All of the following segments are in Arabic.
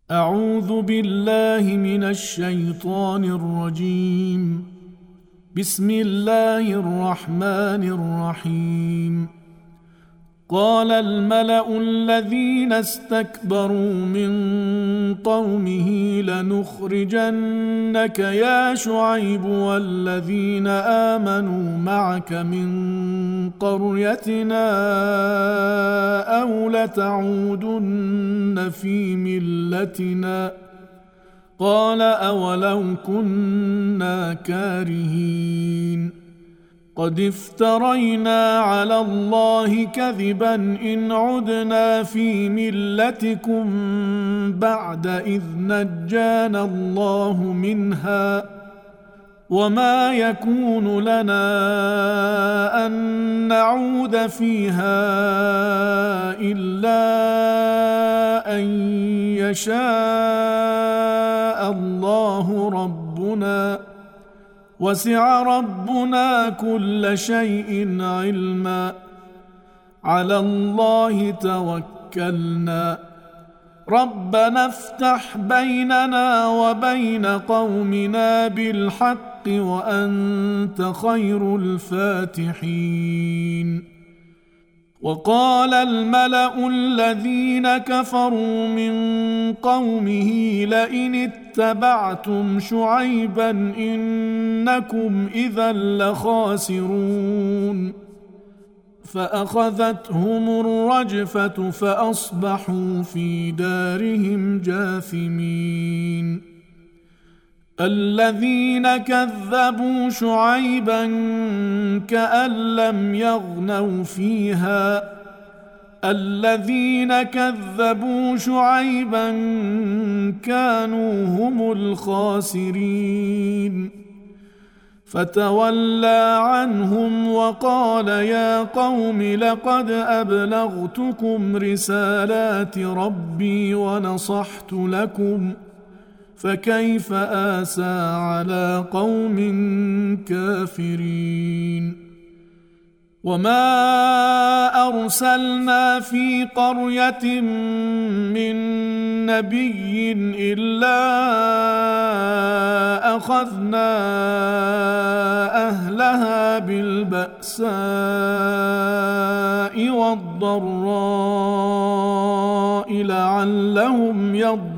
أعوذ بالله من الشيطان الرجيم. بسم الله الرحمن الرحيم. قال الملأ الذين استكبروا من قومه لنخرجنك يا شعيب والذين آمنوا معك من قريتنا أو لتعودن في ملتنا قال أولو كنا كارهين قد افترينا على الله كذبا إن عدنا في ملتكم بعد إذ نجانا الله منها وما يكون لنا أن نعود فيها إلا أن يشاء الله ربنا وسع ربنا كل شيء علما على الله توكلنا ربنا افتح بيننا وبين قومنا بالحق وأنت خير الفاتحين. وقال الملأ الذين كفروا من قومه لئن اتبعتم شعيبا إنكم إذا لخاسرون فأخذتهم الرجفة فأصبحوا في دارهم جاثمين. الذين كذبوا شعيبا كأن لم يغنوا فيها الذين كذبوا شعيبا كانوا هم الخاسرين. فتولى عنهم وقال يا قوم لقد أبلغتكم رسالات ربي ونصحت لكم فكيف آسى على قوم كافرين. وما أرسلنا في قرية من نبي إلا أخذنا أهلها بالبأساء والضراء لعلهم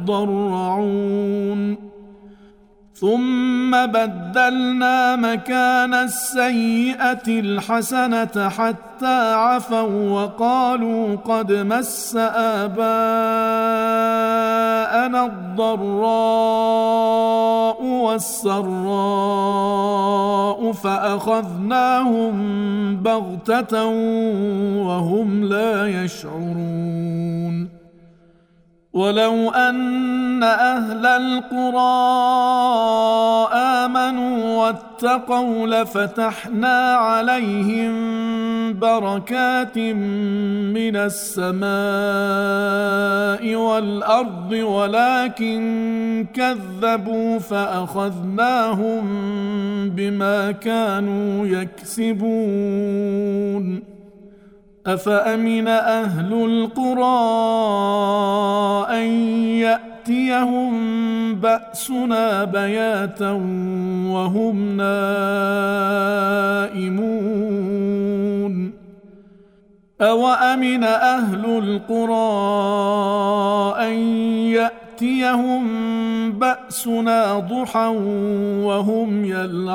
يضرعون ثم بدلنا مكان السيئة الحسنة حتى عفوا وقالوا قد مس آباءنا الضراء والسراء فأخذناهم بغتة وهم لا يشعرون. ولو أن أهل القرى آمنوا واتقوا لفتحنا عليهم بركات من السماء والأرض ولكن كذبوا فأخذناهم بما كانوا يكسبون. أفأمن أهل القرى أن يأتيهم بأسنا بياتا وهم نائمون أوأمن أهل القرى أن يأتيهم بأسنا ضحى وهم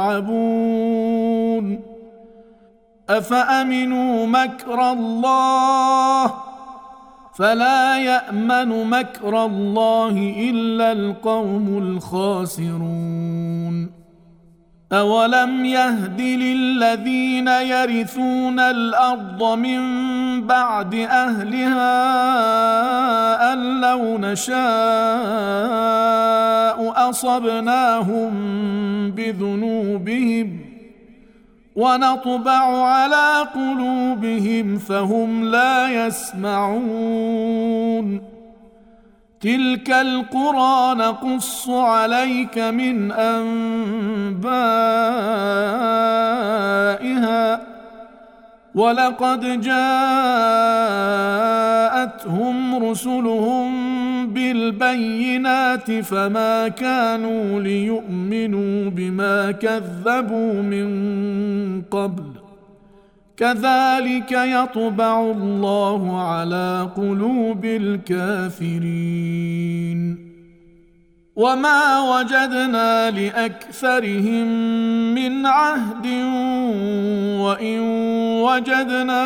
يلعبون أفأمنوا مكر الله فلا يأمن مكر الله إلا القوم الخاسرون. أولم يهد للذين يرثون الأرض من بعد أهلها أن لو نشاء أصبناهم بذنوبهم ونطبع على قلوبهم فهم لا يسمعون. تلك القرى نقص عليك من أنبائها ولقد جاءتهم رسلهم بالبينات فما كانوا ليؤمنوا بما كذبوا من قبل كذلك يطبع الله على قلوب الكافرين وما وجدنا لأكثرهم من عهد وإن وجدنا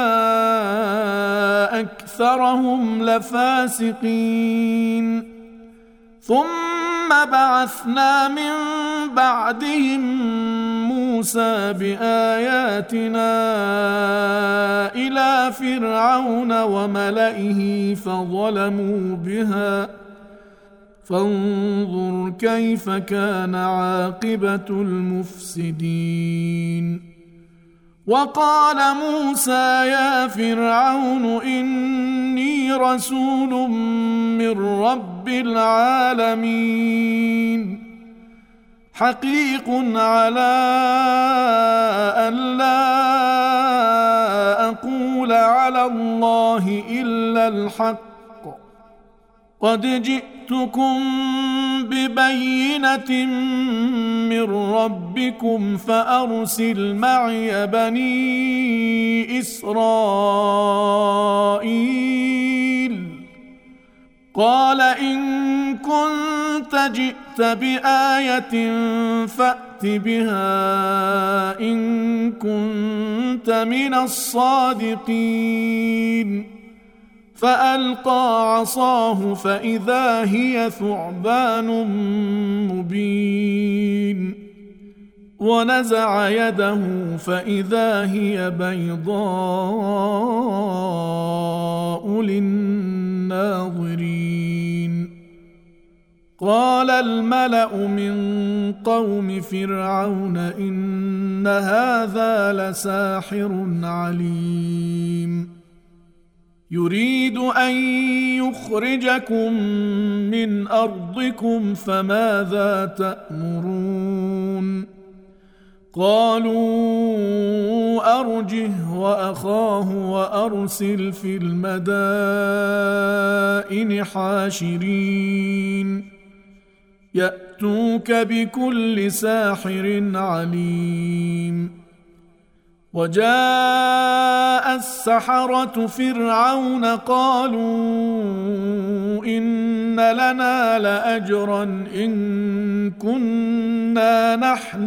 أكثرهم لفاسقين ثم بعثنا من بعدهم موسى بآياتنا إلى فرعون وملئه فظلموا بها فانظر كيف كان عاقبة المفسدين وقال موسى يا فرعون إني رسول من رب العالمين حقيق على أن لا أقول على الله إلا الحق قد جئتكم ببينة من ربكم فأرسل معي بني إسرائيل قال إن كنت جئت بآية فأت بها إن كنت من الصادقين فألقى عصاه فإذا هي ثعبان مبين ونزع يده فإذا هي بيضاء للناظرين قال الملأ من قوم فرعون إن هذا لساحر عليم يريد أن يخرجكم من أرضكم فماذا تأمرون قالوا أرجه وأخاه وأرسل في المدائن حاشرين يأتوك بكل ساحر عليم وجاء السحرة فرعون قالوا إن لنا لأجرا إن كنا نحن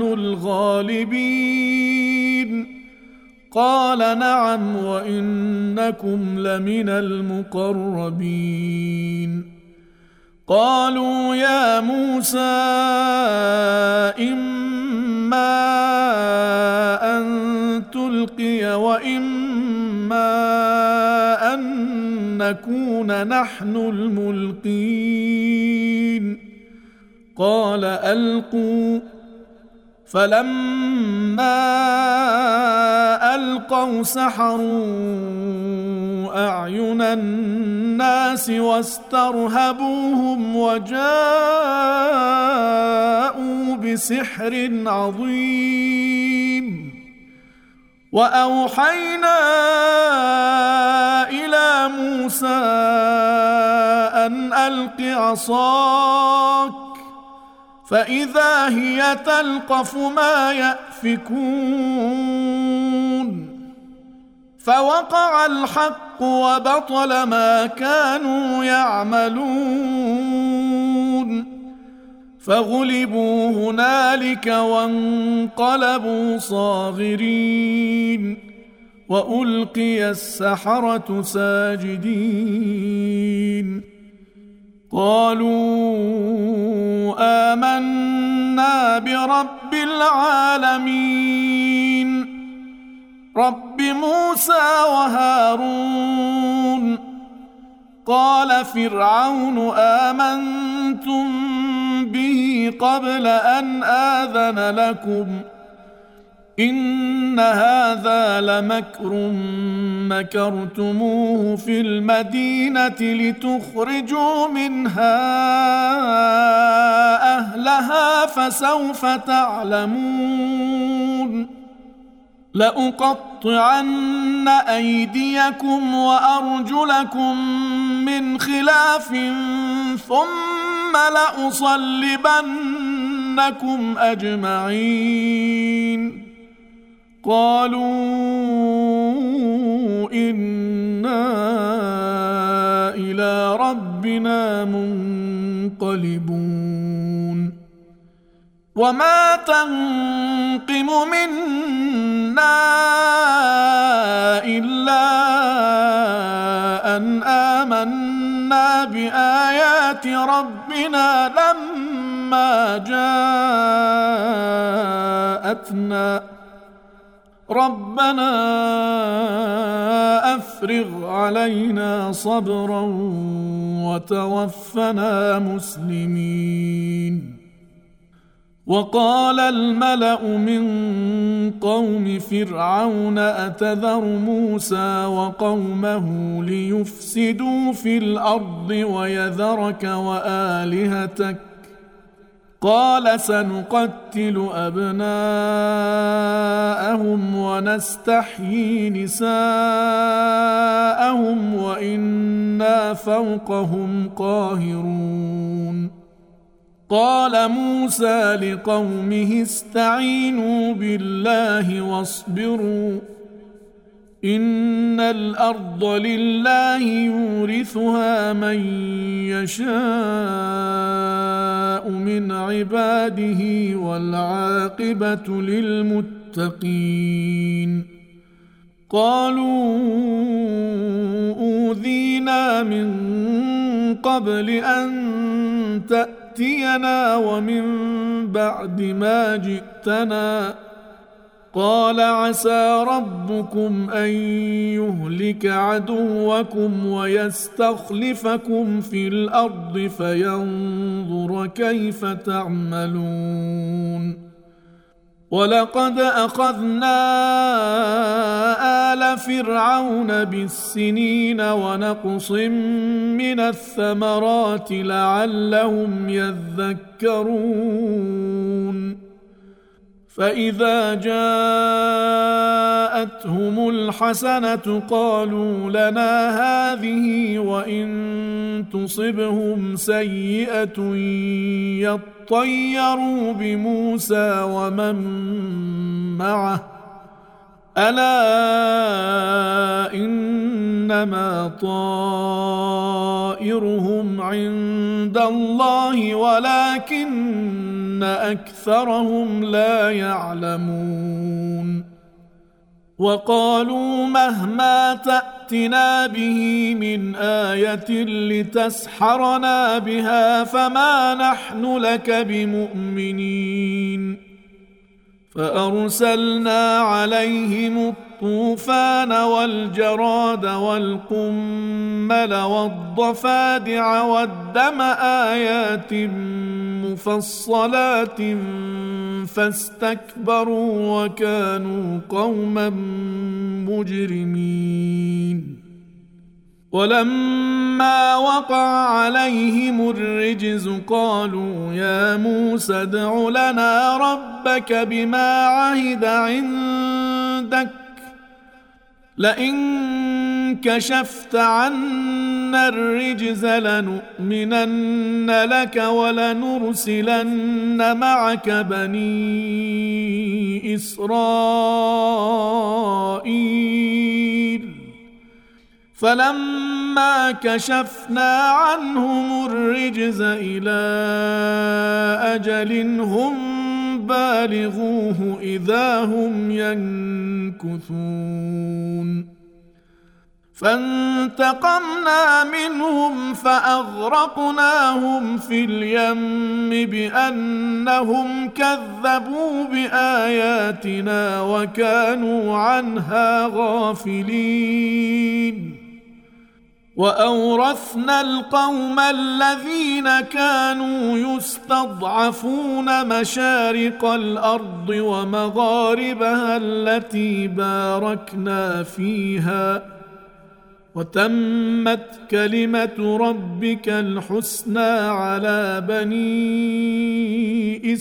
الغالبين قال نعم وإنكم لمن المقربين قالوا يا موسى إما أن تلقي وإما أن نكون نحن الملقين قال ألقوا فلما ألقوا سحروا أعين الناس واسترهبوهم وجاءوا بسحر عظيم وأوحينا إلى موسى أن ألق عصاك فإذا هي تلقف ما يأفكون فوقع الحق وبطل ما كانوا يعملون فغلبوا هنالك وانقلبوا صاغرين وألقي السحرة ساجدين قالوا آمنا برب العالمين رب موسى وهارون قال فرعون آمنتم به قبل أن آذن لكم إن هذا لمكر مكرتموه في المدينة لتخرجوا منها أهلها فسوف تعلمون لأقطعن أيديكم وأرجلكم من خلاف ثم لأصلبنكم أجمعين. قالوا إنا إلى ربنا منقلبون. وما تنقم منا إلا أن آمنا بآيات ربنا لما جاءتنا ربنا أفرغ علينا صبرا وتوفنا مسلمين. وقال الملأ من قوم فرعون أتذر موسى وقومه ليفسدوا في الأرض ويذرك وآلهتك قال سنقتل أبناءهم ونستحيي نساءهم وإنا فوقهم قاهرون. قال موسى لقومه استعينوا بالله واصبروا إن الأرض لله يورثها من يشاء من عباده والعاقبة للمتقين. قالوا أوذينا من قبل أن تأتينا ومن بعد ما جئتنا قال عسى ربكم أن يهلك عدوكم ويستخلفكم في الأرض فينظر كيف تعملون. ولقد أخذنا آل فرعون بالسنين ونقص من الثمرات لعلهم يذكرون. فإذا جاءتهم الحسنة قالوا لنا هذه وإن تصبهم سيئة يطيروا بموسى ومن معه ألا إنما طائرهم عند الله ولكن أكثرهم لا يعلمون. وقالوا مهما تأتنا به من آية لتسحرنا بها فما نحن لك بمؤمنين. فأرسلنا عليهم الطوفان والجراد والقمل والضفادع والدم آيات مفصلات فاستكبروا وكانوا قوما مجرمين. ولما وقع عليهم الرجز قالوا يا موسى ادع لنا ربك بما عهد عندك لئن كشفت عنا الرجز لنؤمنن لك ولنرسلن معك بني إسرائيل. فلما كشفنا عنهم الرجز إلى أجل هم بالغوه إذا هم ينكثون. فانتقمنا منهم فأغرقناهم في اليم بأنهم كذبوا بآياتنا وكانوا عنها غافلين. وأورثنا القوم الذين كانوا يستضعفون مشارق الأرض ومغاربها التي باركنا فيها وتمت كلمة ربك الحسنى على بني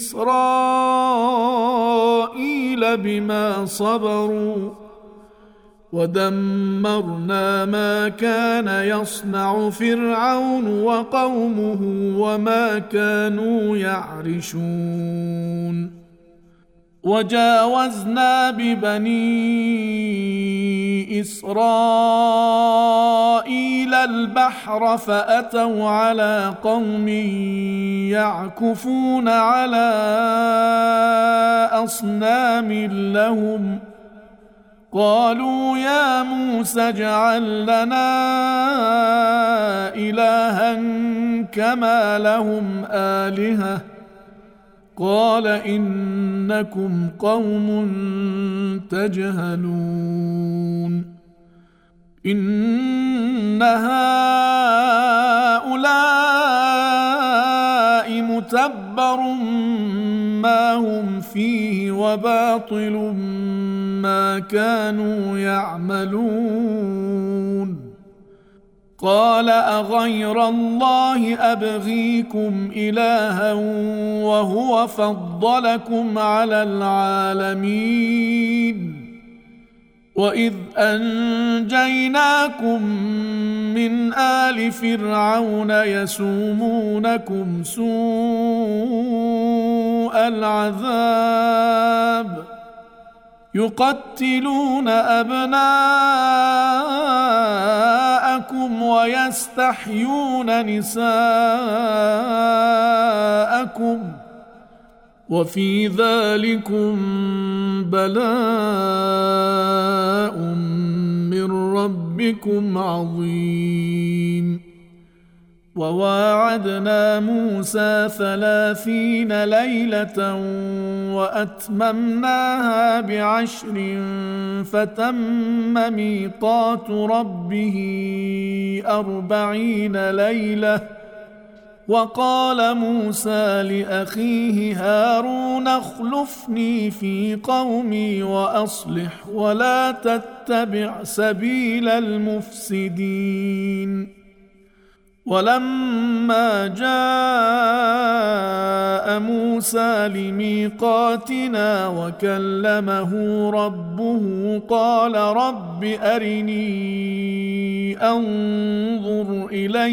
إسرائيل بما صبروا ودمرنا ما كان يصنع فرعون وقومه وما كانوا يعرشون وجاوزنا ببني إسرائيل البحر فأتوا على قوم يعكفون على أصنام لهم قالوا يا موسى اجعل لنا إلها كما لهم آلهة قال إنكم قوم تجهلون إن هؤلاء متبر ما هم فيه وباطل ما كانوا يعملون قال أغير الله أبغيكم إلها وهو فضلكم على العالمين وإذ أنجيناكم من آل فرعون يسومونكم سوء العذاب يقتلون أبناءكم ويستحيون نساءكم وفي ذلكم بلاء من ربكم عظيم وواعدنا موسى 30 ليلة وأتممناها ب10 فتم ميقات ربه 40 ليلة وقال موسى لأخيه هارون اخلفني في قومي وأصلح ولا تتبع سبيل المفسدين ولما جاء موسى لميقاتنا وكلمه ربه قال رب أرني أنظر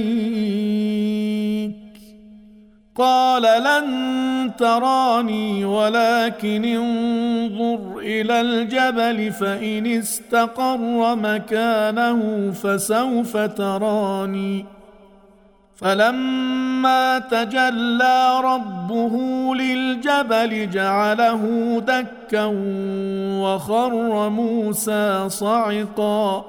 إليك قال لن تراني ولكن انظر إلى الجبل فإن استقر مكانه فسوف تراني فلما تجلى ربه للجبل جعله دكا وخر موسى صعقا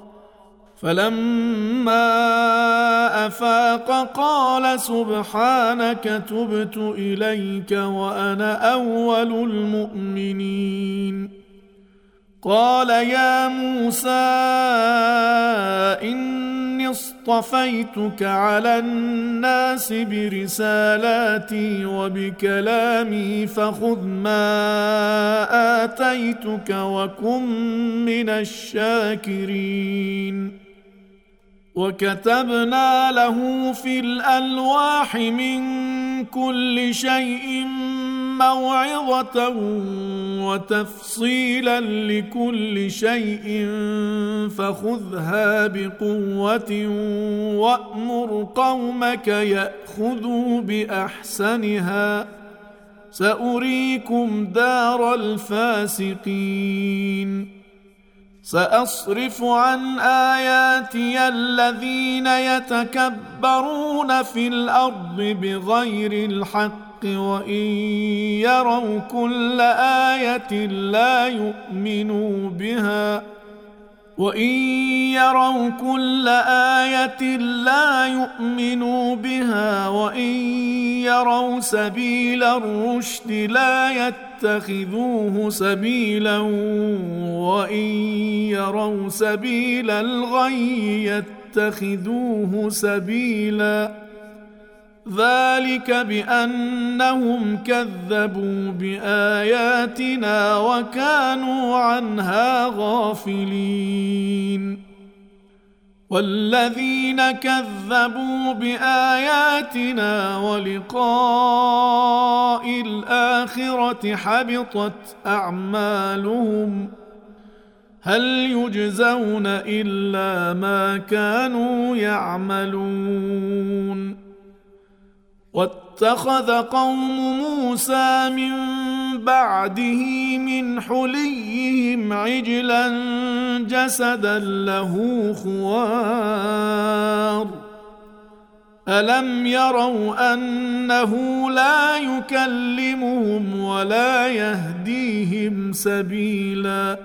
فلما أفاق قال سبحانك تبت إليك وأنا أول المؤمنين قال يا موسى إني اصطفيتك على الناس برسالاتي وبكلامي فخذ ما آتيتك وكن من الشاكرين وكتبنا له في الألواح من كل شيء موعظة وتفصيلا لكل شيء فخذها بقوة وأمر قومك يأخذوا بأحسنها سأريكم دار الفاسقين سأصرف عن آياتي الذين يتكبرون في الأرض بغير الحق وإن يروا كل آية لا يؤمنوا بها وإن يروا سبيل الرشد لا يتخذوه سبيلا وإن يروا سبيل الغي يتخذوه سبيلا ذلك بأنهم كذبوا بآياتنا وكانوا عنها غافلين والذين كذبوا بآياتنا ولقاء الآخرة حبطت أعمالهم هل يجزون إلا ما كانوا يعملون واتخذ قوم موسى من بعده من حليهم عجلا جسدا له خوار ألم يروا أنه لا يكلمهم ولا يهديهم سبيلا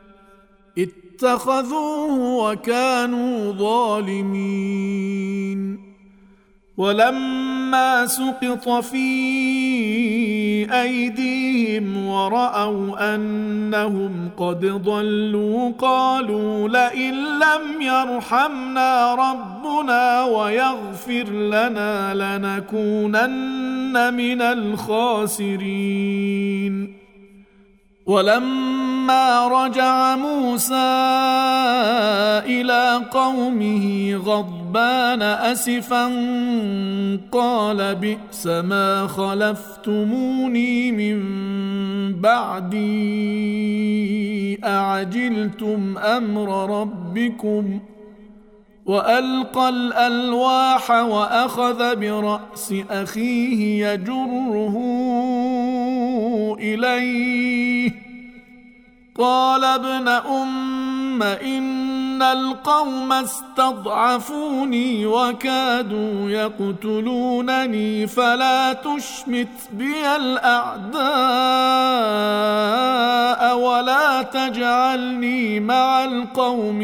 اتخذوه وكانوا ظالمين ولما سقط في أيديهم ورأوا أنهم قد ضلوا قالوا لئن لم يرحمنا ربنا ويغفر لنا لنكونن من الخاسرين ولما رجع موسى إلى قومه غضبان أسفا قال بئس ما خلفتموني من بعدي أعجلتم أمر ربكم وألقى الألواح وأخذ برأس أخيه يجره إليه قال ابن أم إن القوم استضعفوني وكادوا يقتلونني فلا تشمت بي الأعداء ولا تجعلني مع القوم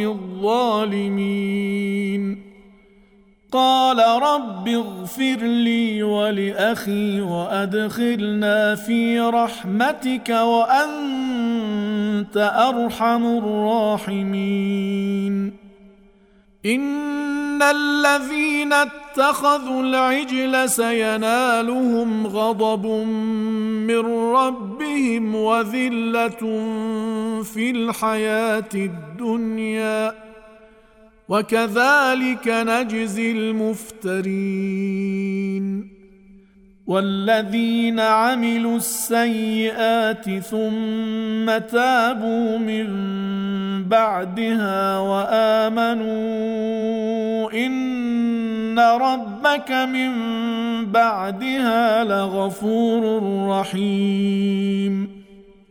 الظالمين قال رب اغفر لي ولأخي وأدخلنا في رحمتك وأنت أرحم الراحمين إن الذين اتخذوا العجل سينالهم غضب من ربهم وذلة في الحياة الدنيا وكذلك نجزي المفترين والذين عملوا السيئات ثم تابوا من بعدها وآمنوا إن ربك من بعدها لغفور رحيم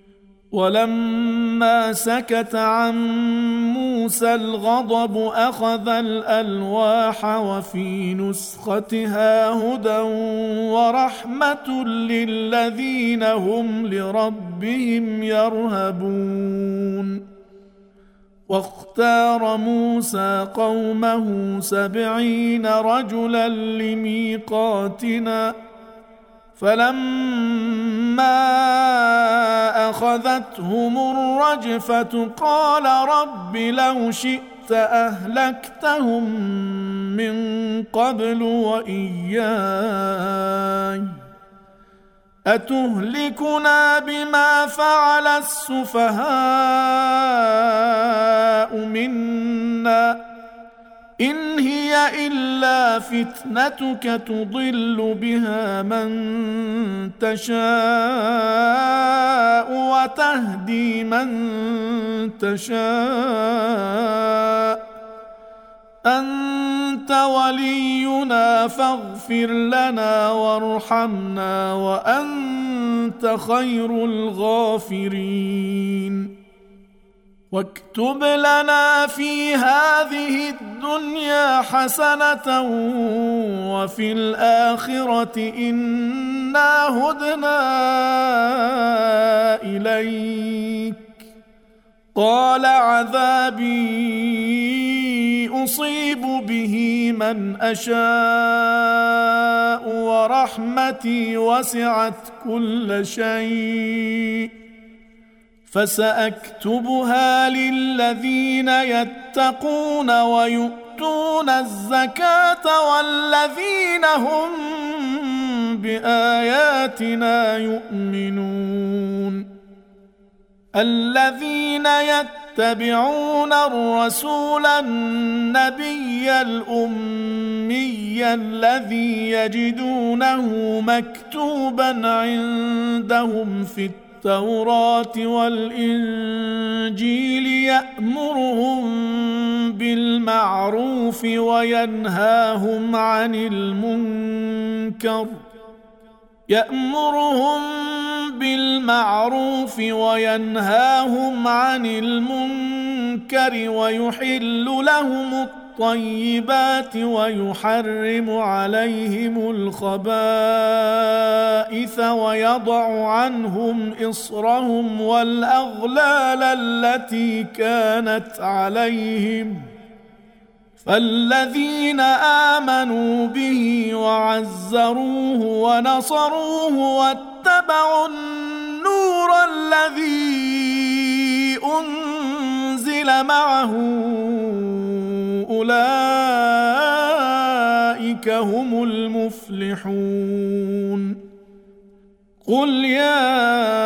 ولما سكت عن موسى الغضب أخذ الألواح وفي نسختها هدى ورحمة للذين هم لربهم يرهبون واختار موسى قومه 70 رجلا لميقاتنا فلما أخذتهم الرجفة قال رب لو شئت أهلكتهم من قبل وإياي أتهلكنا بما فعل السفهاء منا إن هي إلا فتنتك تضل بها من تشاء وتهدي من تشاء أنت ولينا فاغفر لنا وارحمنا وأنت خير الغافرين واكتب لنا في هذه الدنيا حسنة وفي الآخرة إنا هدنا إليك قال عذابي أصيب به من أشاء ورحمتي وسعت كل شيء فسأكتبها للذين يتقون ويؤتون الزكاة والذين هم بآياتنا يؤمنون الذين يتقون يتبعون الرسول النبي الأمي الذي يجدونه مكتوبا عندهم في التوراة والإنجيل يأمرهم بالمعروف وينهاهم عن المنكر ويحل لهم الطيبات ويحرم عليهم الخبائث ويضع عنهم إصرهم والأغلال التي كانت عليهم فالذين آمنوا به وعزروه ونصروه واتبعوا النور الذي أنزل معه أولئك هم المفلحون. قل يا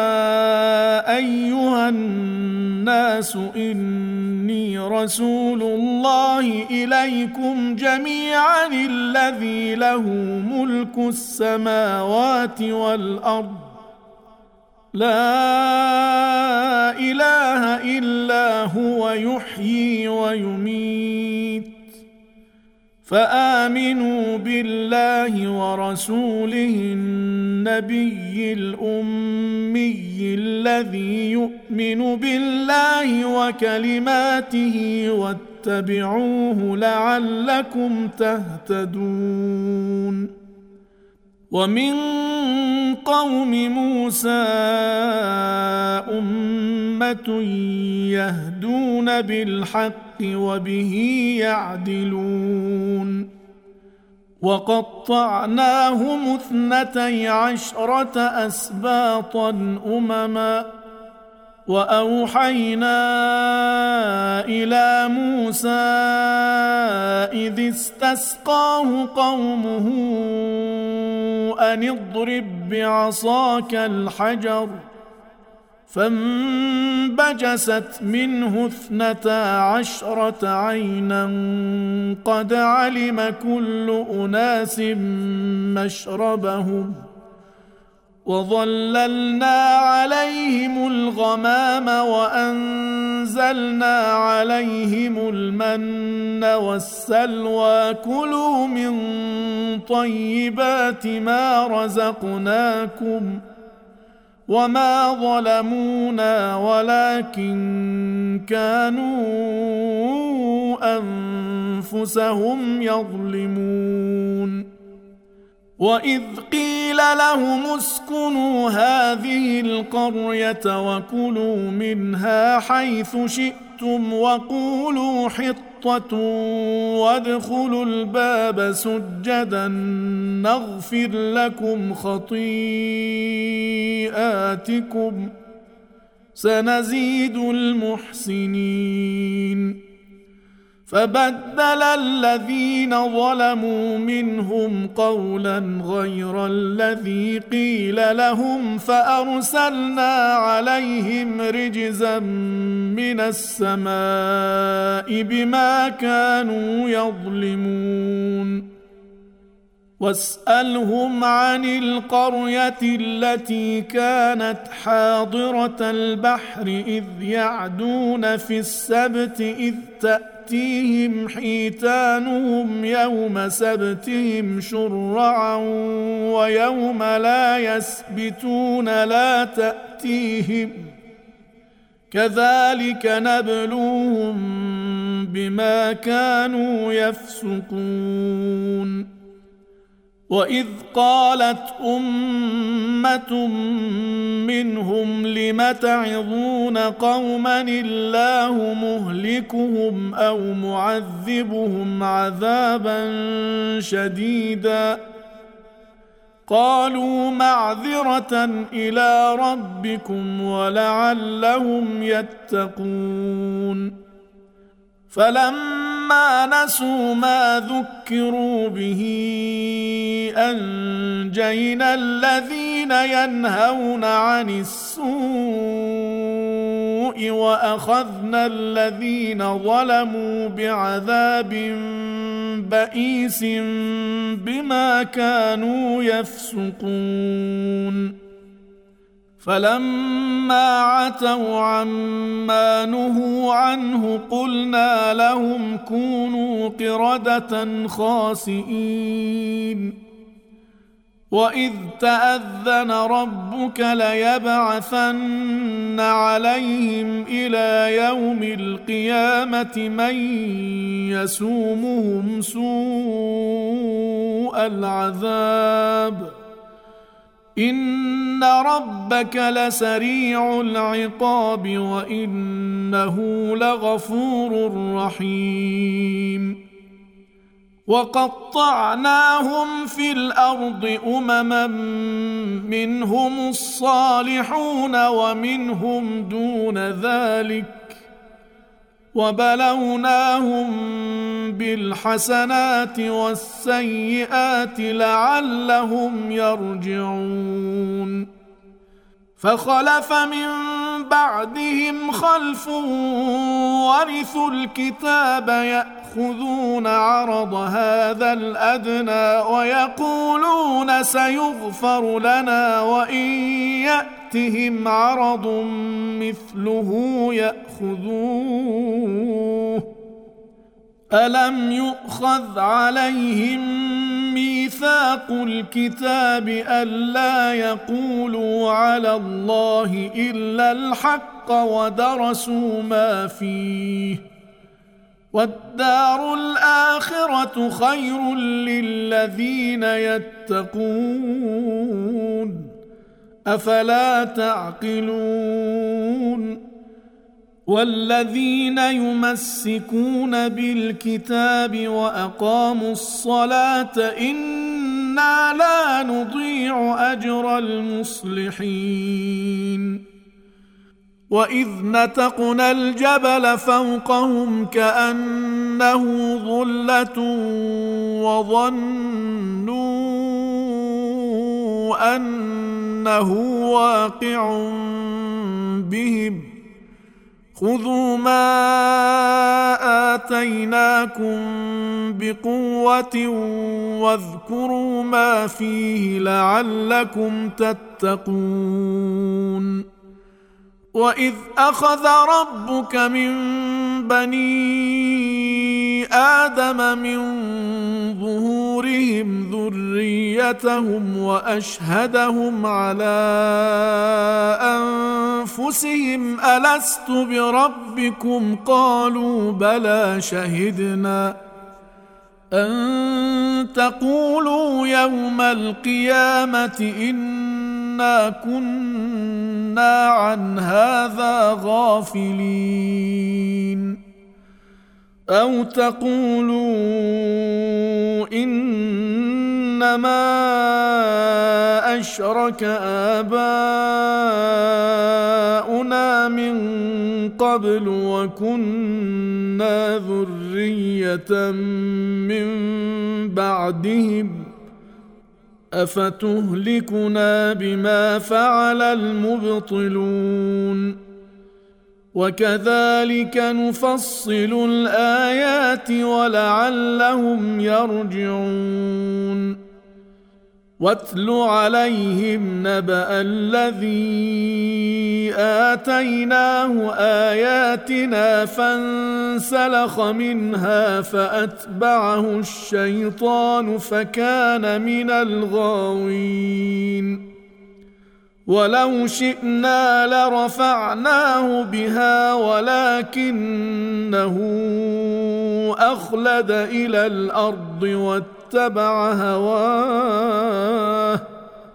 أيها الناس إني رسول الله إليكم جميعا الذي له ملك السماوات والأرض لا إله إلا هو يحيي ويميت فآمنوا بالله ورسوله النبي الأمي الذي يؤمن بالله وكلماته واتبعوه لعلكم تهتدون. ومن قوم موسى أمة يهدون بالحق وبه يعدلون. وقطعناهم 12 أسباطا أمما وأوحينا إلى موسى إذ استسقاه قومه أن اضرب بعصاك الحجر فانبجست منه 12 عينا قد علم كل أناس مشربهم وظللنا عليهم الغمام وأنزلنا عليهم المن والسلوى كلوا من طيبات ما رزقناكم وما ظلمونا ولكن كانوا أنفسهم يظلمون. وإذ قيل لهم اسكنوا هذه القرية وكلوا منها حيث شئتم وقولوا حطة وادخلوا الباب سجدا نغفر لكم خطيئاتكم سنزيد المحسنين. فبدل الذين ظلموا منهم قولا غير الذي قيل لهم فأرسلنا عليهم رجزا من السماء بما كانوا يظلمون. واسألهم عن القرية التي كانت حاضرة البحر إذ يعدون في السبت إذ تأتيهم حيتانهم يوم سبتهم شرعا ويوم لا يسبتون لا تأتيهم كذلك نبلوهم بما كانوا يفسقون. وإذ قالت أمة منهم لم تعظون قوما الله مهلكهم أو معذبهم عذابا شديدا قالوا معذرة إلى ربكم ولعلهم يتقون. فلما نسوا ما ذكروا به أنجينا الذين ينهون عن السوء السوء وأخذنا الذين ظلموا بعذاب بئيس بما كانوا يفسقون فلما عتوا عما نهوا عنه قلنا لهم كونوا قردة خاسئين وإذ تأذن ربك ليبعثن عليهم إلى يوم القيامة من يسومهم سوء العذاب إن ربك لسريع العقاب وإنه لغفور رحيم وقطعناهم في الأرض أمما منهم الصالحون ومنهم دون ذلك وبلوناهم بالحسنات والسيئات لعلهم يرجعون فخلف من بعدهم خلف ورثوا الكتاب يأخذون عرض هذا الأدنى ويقولون سيغفر لنا وإن يأتهم عرض مثله يأخذوه ألم يؤخذ عليهم ميثاق الكتاب ألا يقولوا على الله إلا الحق ودرسوا ما فيه والدار الآخرة خير للذين يتقون أفلا تعقلون والذين يمسكون بالكتاب وأقاموا الصلاة إنا لا نضيع أجر المصلحين وإذ نتقنا الجبل فوقهم كأنه ظلة وظنوا أنه واقع بهم خذوا ما آتيناكم بقوة واذكروا ما فيه لعلكم تتقون وإذ أخذ ربك من بني آدم من ظهورهم ذريتهم وأشهدهم على أنفسهم ألست بربكم قالوا بلى شهدنا أن تقولوا يوم القيامة إنا كنا عن هذا غافلين أو تقولوا إنما أشرك آباؤنا من قبل وكنا ذرية من بعدهم أفتهلكنا بما فعل المبطلون وكذلك نفصل الآيات ولعلهم يرجعون واتل عليهم نبأ الذي آتيناه آياتنا فانسلخ منها فأتبعه الشيطان فكان من الغاوين ولو شئنا لرفعناه بها ولكنه أخلد إلى الأرض واتبع هواه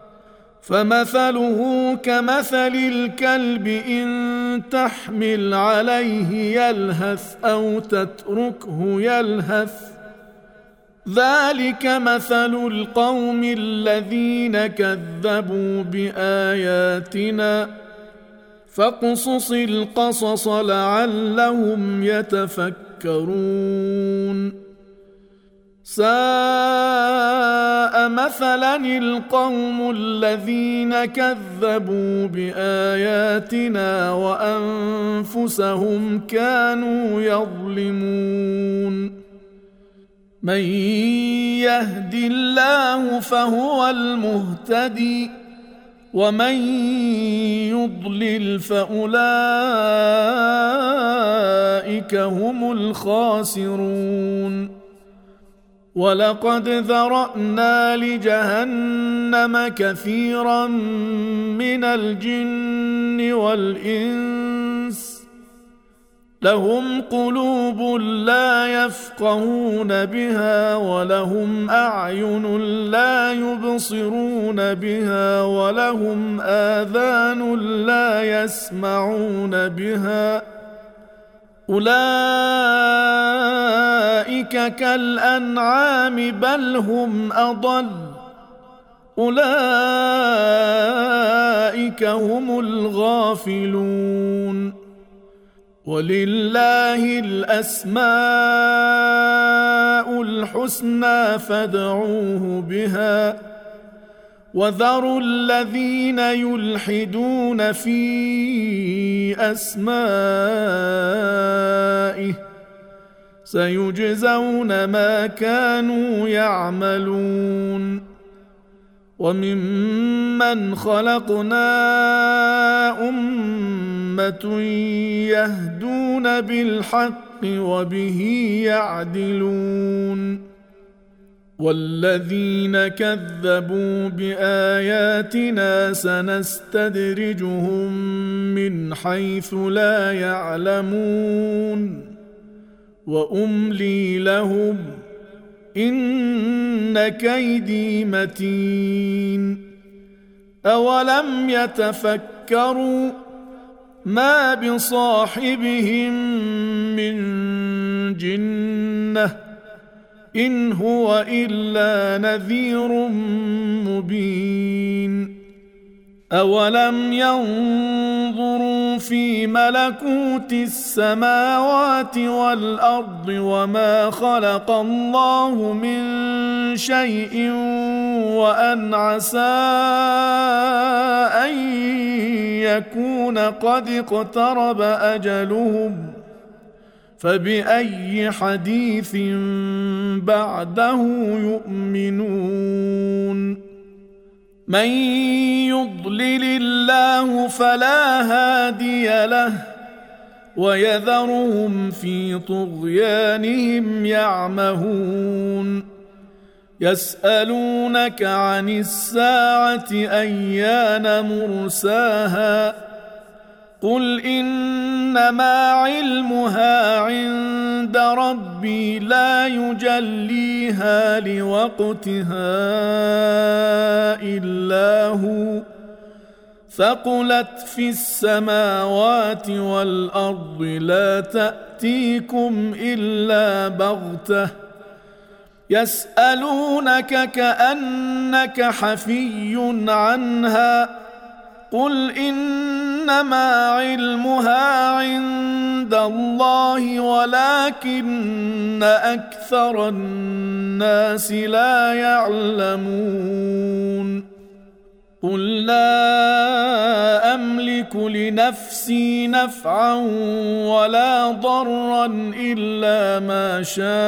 فمثله كمثل الكلب إن تحمل عليه يلهث أو تتركه يلهث ذلك مثل القوم الذين كذبوا بآياتنا فاقصص القصص لعلهم يتفكرون ساء مثلا القوم الذين كذبوا بآياتنا وأنفسهم كانوا يظلمون من يهد الله فهو المهتدي ومن يضلل فأولئك هم الخاسرون ولقد ذرأنا لجهنم كثيرا من الجن والإنس لهم قلوب لا يفقهون بها ولهم أعين لا يبصرون بها ولهم آذان لا يسمعون بها أولئك كالأنعام بل هم أضل أولئك هم الغافلون ولله الأسماء الحسنى فادعوه بها وذروا الذين يلحدون في أسمائه سيجزون ما كانوا يعملون وممن خلقنا أمة يهدون بالحق وبه يعدلون والذين كذبوا بآياتنا سنستدرجهم من حيث لا يعلمون وأملي لهم إن كيدي متين أولم يتفكروا ما بصاحبهم من جنة إن هو إلا نذير مبين أولم ينظروا في ملكوت السماوات والأرض وما خلق الله من شيء وأن عسى أن يكون قد اقترب أجلهم فبأي حديث بعده يؤمنون من يضلل الله فلا هادي له ويذرهم في طغيانهم يعمهون يسألونك عن الساعة أيان مرساها قل إنما علمها عند ربي لا يجليها لوقتها إلا هو ثقلت في السماوات والأرض لا تأتيكم إلا بغتة يسألونك كأنك حفي عنها قل إنما علمها عند الله ولكن أكثر الناس لا يعلمون قل لا أملك لنفسي نفعا ولا ضرا إلا ما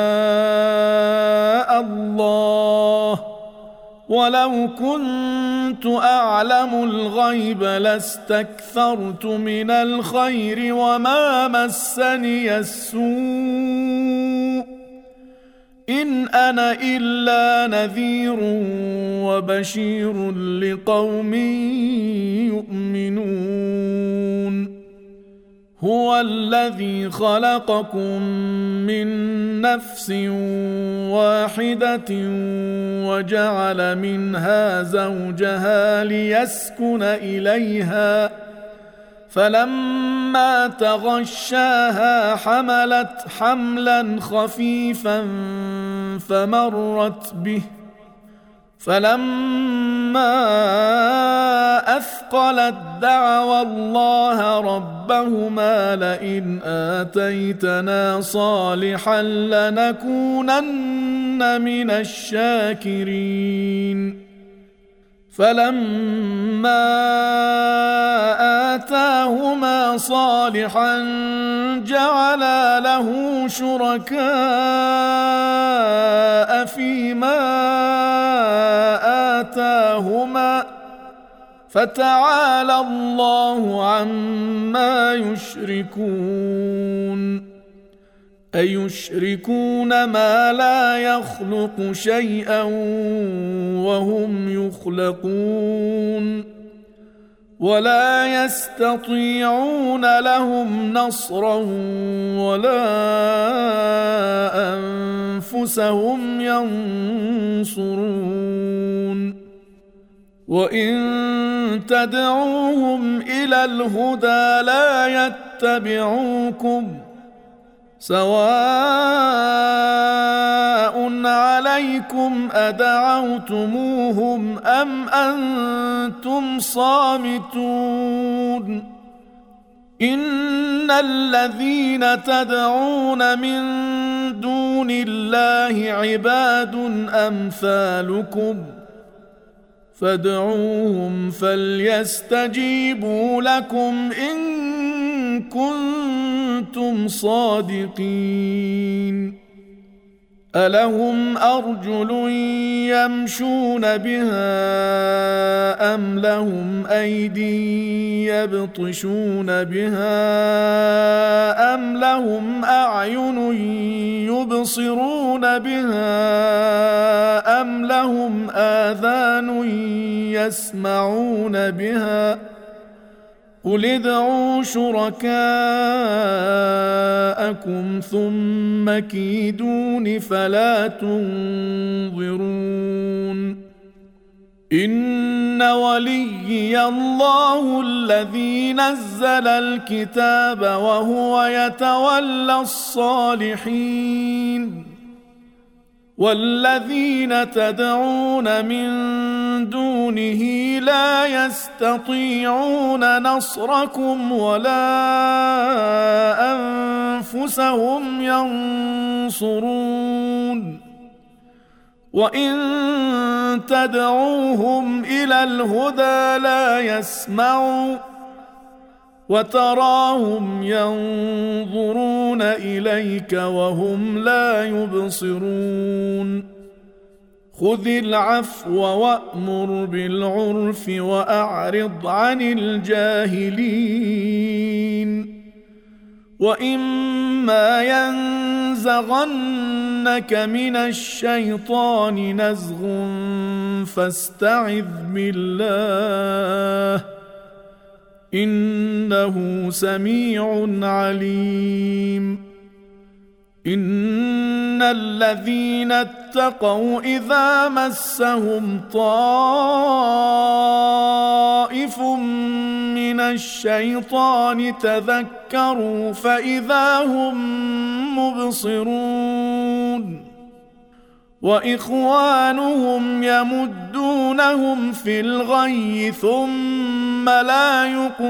شاء الله ولو كنت أعلم الغيب لاستكثرت من الخير وما مسني السوء إن أنا إلا نذير وبشير لقوم يؤمنون هو الذي خلقكم من نفس واحدة وجعل منها زوجها ليسكن إليها فلما تغشاها حملت حملا خفيفا فمرت به فلما أثقلت دعوا الله ربهما لئن آتيتنا صالحا لنكونن من الشاكرين فلما آتاهما صالحا جعلا له شركاء فيما آتاهما فتعالى الله عما يشركون أيشركون ما لا يخلق شيئا وهم يخلقون ولا يستطيعون لهم نصرا ولا أنفسهم ينصرون وإن تدعوهم إلى الهدى لا يتبعوكم سواء عليكم أدعوتموهم أم أنتم صامتون إن الذين تدعون من دون الله عباد أمثالكم فادعوهم فليستجيبوا لكم إن كنتم صادقين ألهم أرجل يمشون بها أم لهم أيدي يبطشون بها أم لهم أعين يبصرون بها أم لهم آذان يسمعون بها قل ادعوا شركاءكم ثم كيدون فلا تنظرون إن وليي الله الذي نزل الكتاب وهو يتولى الصالحين والذين تدعون من دونه لا يستطيعون نصركم ولا أنفسهم ينصرون وإن تدعوهم إلى الهدى لا يسمعوا وتراهم ينظرون إليك وهم لا يبصرون خذ العفو وأمر بالعرف وأعرض عن الجاهلين وإما ينزغنك من الشيطان نزغ فاستعذ بالله إنه سميع عليم إن الذين اتقوا إذا مسهم طائف من الشيطان تذكروا فإذا هم مبصرون وإخوانهم يمدونهم في الغي ثم لا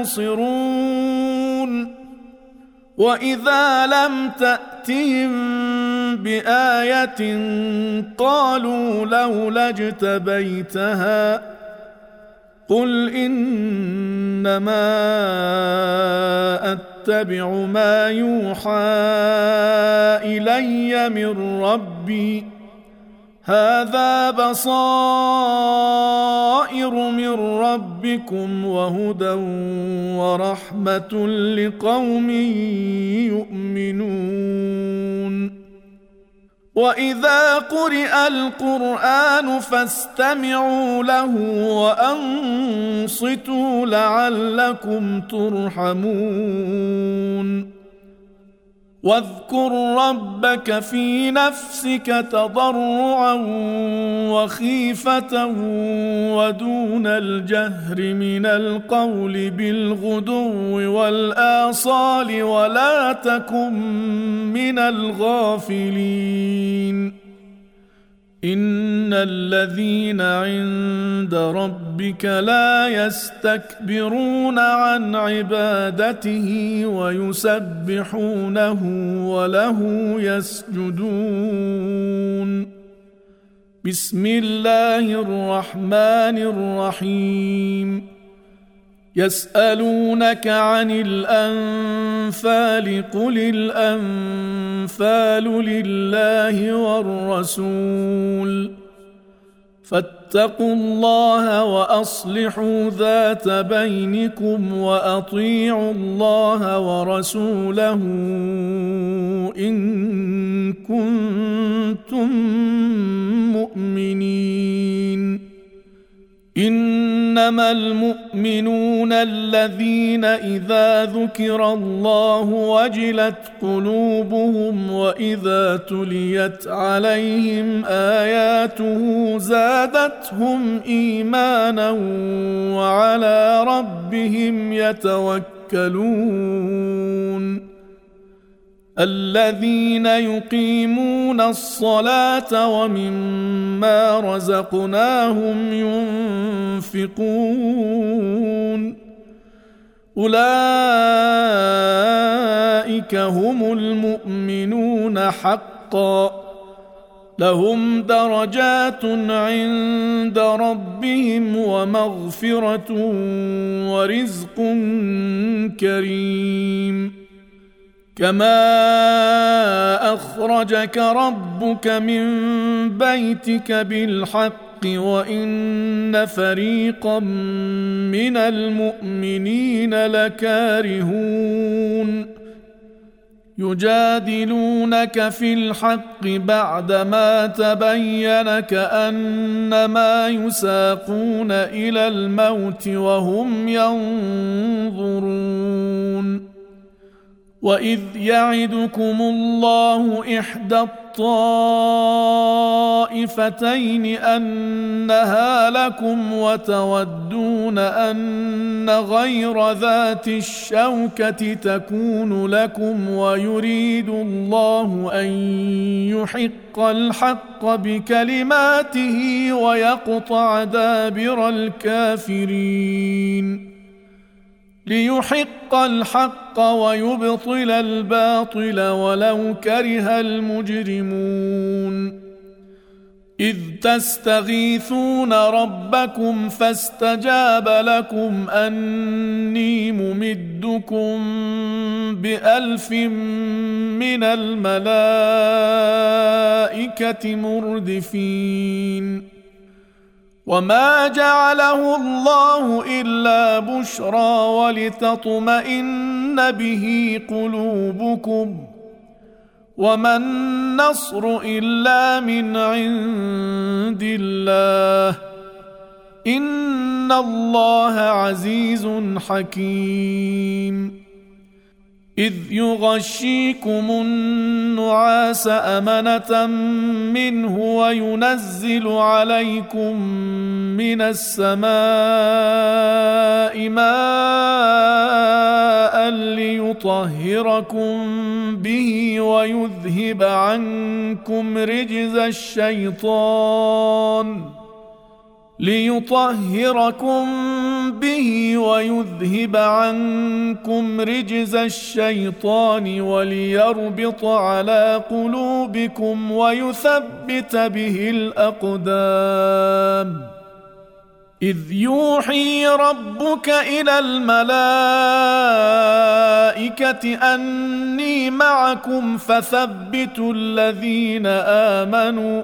يقصرون وإذا لم تأتهم بآية قالوا لولا اجتبيتها قل إنما أتبع ما يوحى إلي من ربي هذا بصائر من ربكم وهدى ورحمة لقوم يؤمنون وإذا قرئ القرآن فاستمعوا له وأنصتوا لعلكم ترحمون واذكر ربك في نفسك تضرعا وخيفة ودون الجهر من القول بالغدو والآصال ولا تكن من الغافلين إن الذين عند ربك لا يستكبرون عن عبادته ويسبحونه وله يسجدون بسم الله الرحمن الرحيم يسألونك عن الأنفال قل الأنفال لله والرسول فاتقوا الله وأصلحوا ذات بينكم وأطيعوا الله ورسوله إن كنتم مؤمنين إنما المؤمنون الذين إذا ذكر الله وجلت قلوبهم وإذا تليت عليهم آياته زادتهم إيمانا وعلى ربهم يتوكلون الذين يقيمون الصلاة ومما رزقناهم ينفقون أولئك هم المؤمنون حقا لهم درجات عند ربهم ومغفرة ورزق كريم كما أخرجك ربك من بيتك بالحق وإن فريقا من المؤمنين لكارهون يجادلونك في الحق بعدما تبين كأنما يساقون إلى الموت وهم ينظرون وإذ يعدكم الله إحدى الطائفتين أنها لكم وتودون أن غير ذات الشوكة تكون لكم ويريد الله أن يحق الحق بكلماته ويقطع دابر الكافرين ليحق الحق ويبطل الباطل ولو كره المجرمون إذ تستغيثون ربكم فاستجاب لكم أني ممدكم ب1000 من الملائكة مردفين وما جعله الله إلا بشرى ولتطمئن به قلوبكم وما النصر إلا من عند الله إن الله عزيز حكيم إذ يغشيكم النعاس أمنة منه وينزل عليكم من السماء ماء ليطهركم به ويذهب عنكم رجز الشيطان وليربط على قلوبكم ويثبت به الأقدام إذ يوحي ربك إلى الملائكة أني معكم فثبتوا الذين آمنوا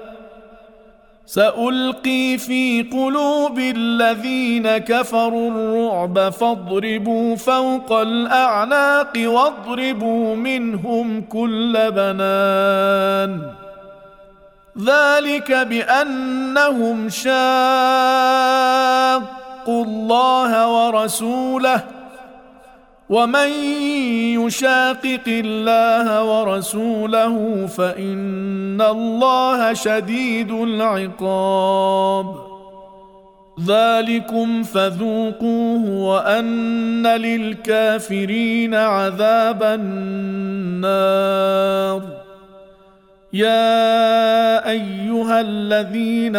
سألقي في قلوب الذين كفروا الرعب فاضربوا فوق الأعناق واضربوا منهم كل بنان ذلك بأنهم شاقوا الله ورسوله ومن يشاقق الله ورسوله فإن الله شديد العقاب ذلكم فذوقوه وأن للكافرين عذاب النار يا أيها الذين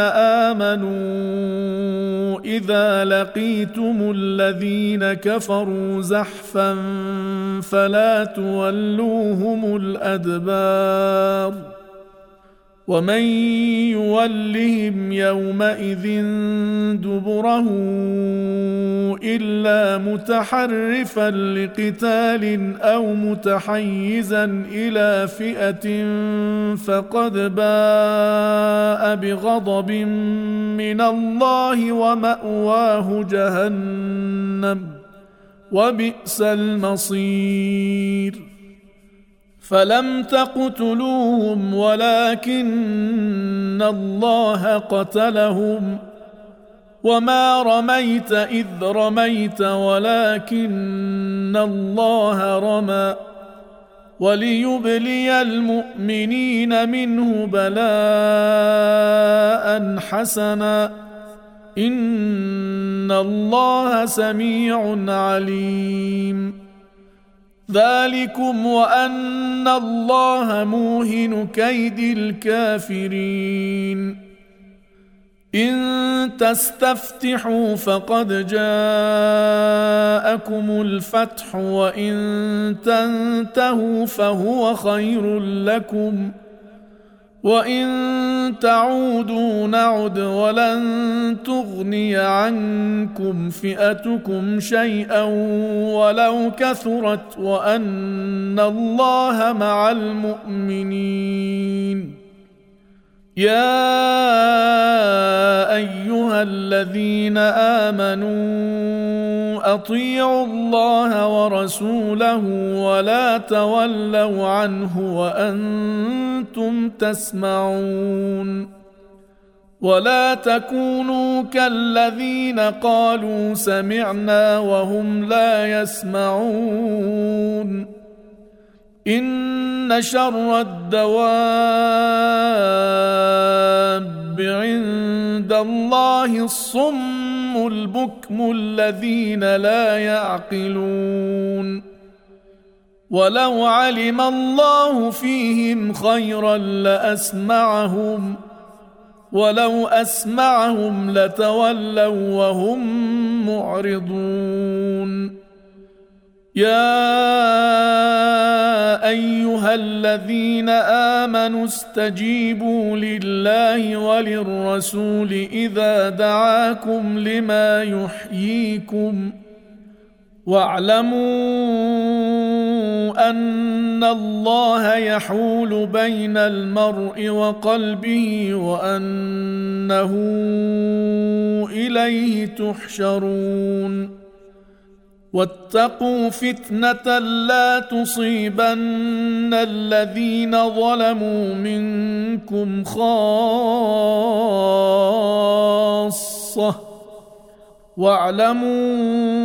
آمنوا إذا لقيتم الذين كفروا زحفا فلا تولوهم الأدبار ومن يولهم يومئذ دبره إلا متحرفا لقتال أو متحيزا إلى فئة فقد باء بغضب من الله ومأواه جهنم وبئس المصير فلم تقتلوهم ولكن الله قتلهم وما رميت إذ رميت ولكن الله رمى وليبلي المؤمنين منه بلاء حسنا إن الله سميع عليم ذلكم وأن الله موهن كيد الكافرين إن تستفتحوا فقد جاءكم الفتح وإن تنتهوا فهو خير لكم وإن تعودوا نعد ولن تغني عنكم فئتكم شيئا ولو كثرت وأن الله مع المؤمنين يا أيها الذين آمنوا أطيعوا الله ورسوله ولا تولوا عنه وأنتم تسمعون ولا تكونوا كالذين قالوا سمعنا وهم لا يسمعون إن شر الدواب عند الله الصم البكم الذين لا يعقلون ولو علم الله فيهم خيرا لأسمعهم ولو أسمعهم لتولوا وهم معرضون يا أيها الذين آمنوا استجيبوا لله وللرسول إذا دعاكم لما يحييكم واعلموا أن الله يحول بين المرء وقلبه وأنه إليه تحشرون واتقوا فتنة لا تصيبن الذين ظلموا منكم خاصة واعلموا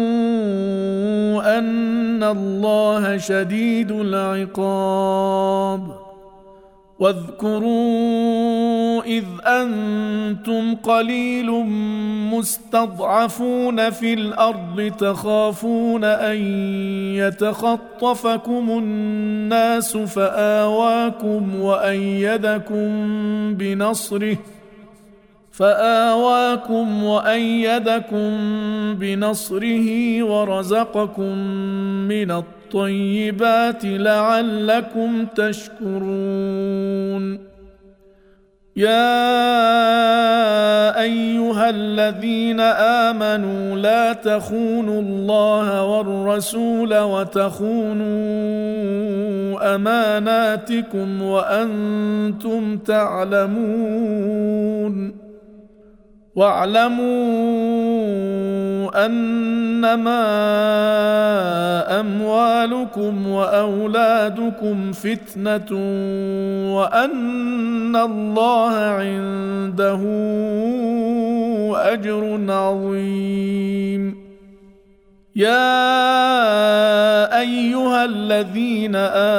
أن الله شديد العقاب واذكروا إذ أنتم قليل مستضعفون في الأرض تخافون أن يتخطفكم الناس فآواكم وأيدكم بنصره ورزقكم من الطيبات لعلكم تشكرون يا أيها الذين آمنوا لا تخونوا الله والرسول وتخونوا أماناتكم وأنتم تعلمون واعلموا أنما أموالكم وأولادكم فتنة وأن الله عنده أجر عظيم يا أيها الذين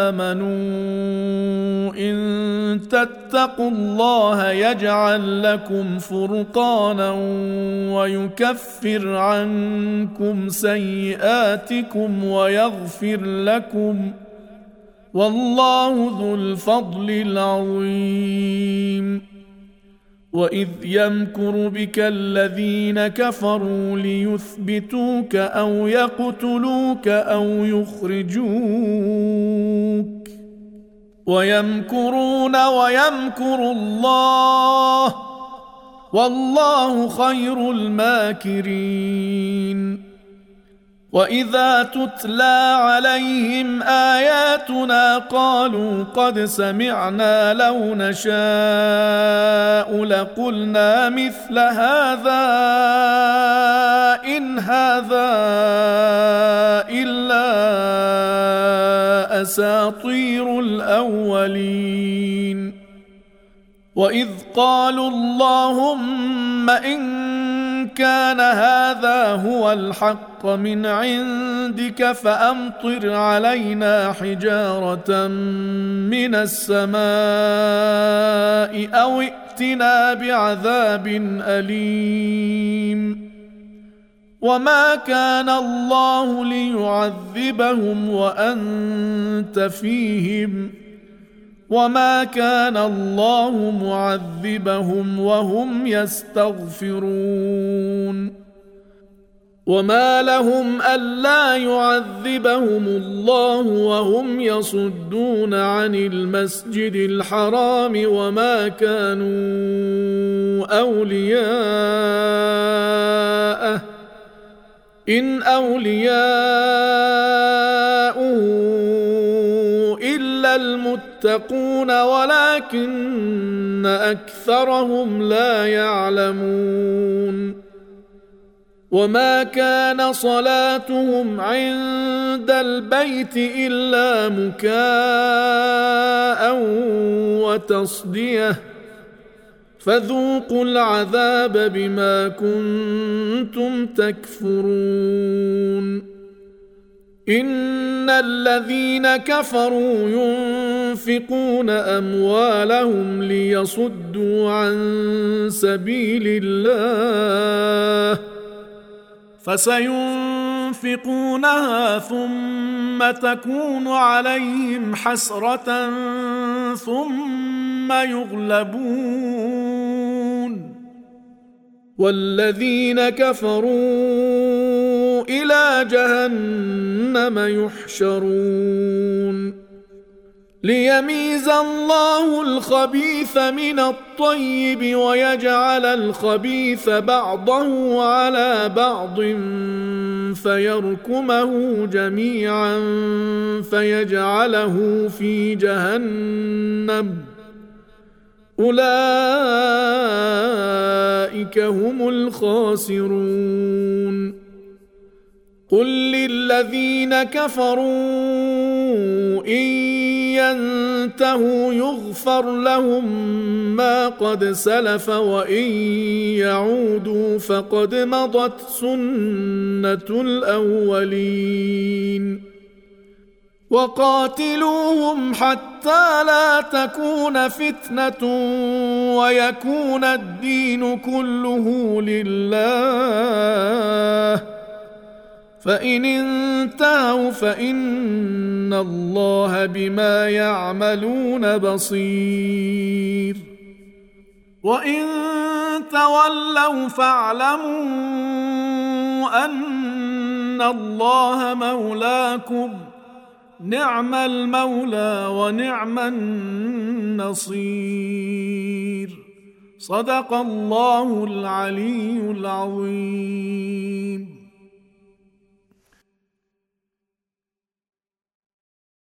آمنوا إن تتقوا الله يجعل لكم فرقانا ويكفر عنكم سيئاتكم ويغفر لكم والله ذو الفضل العظيم وإذ يمكر بك الذين كفروا ليثبتوك أو يقتلوك أو يخرجوك ويمكرون ويمكر الله والله خير الماكرين. وإذا تتلى عليهم آياتنا قالوا قد سمعنا لو نشاء لقلنا مثل هذا إن هذا إلا أساطير الأولين. وإذ قالوا اللهم إن كان هذا هو الحق من عندك فأمطر علينا حجارة من السماء أو ائتنا بعذاب أليم. وما كان الله ليعذبهم وأنت فيهم وما كان الله معذبهم وهم يستغفرون. وما لهم ألا يعذبهم الله وهم يصدون عن المسجد الحرام وما كانوا أولياءه إن أولياؤه إلا المتقون ولكن أكثرهم لا يعلمون. وما كان صلاتهم عند البيت إلا مكاء وتصدية فذوقوا العذاب بما كنتم تكفرون. إن الذين كفروا ينفقون أموالهم ليصدوا عن سبيل الله فسينفقونها ثم تكون عليهم حسرة ثم يغلبون والذين كفروا إلى جهنم يحشرون. ليميز الله الخبيث من الطيب ويجعل الخبيث بعضه على بعض فيركمه جميعا فيجعله في جهنم أولئك هم الخاسرون. قل للذين كفروا إن ينتهوا يغفر لهم ما قد سلف وإن يعودوا فقد مضت سنة الأولين. وقاتلوهم حتى لا تكون فتنة ويكون الدين كله لله فإن انتهوا فإن الله بما يعملون بصير. وإن تولوا فاعلموا أن الله مولاكم نعم المولى ونعم النصير. صدق الله العلي العظيم.